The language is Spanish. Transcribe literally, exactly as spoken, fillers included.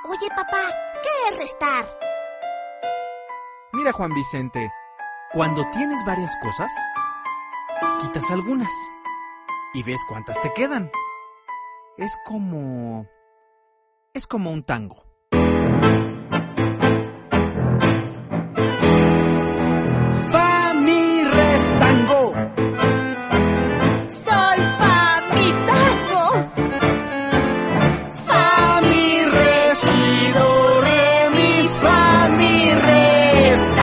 Oye, papá, ¿qué es restar? Mira, Juan Vicente, cuando tienes varias cosas, quitas algunas y ves cuántas te quedan. Es como... es como un tango.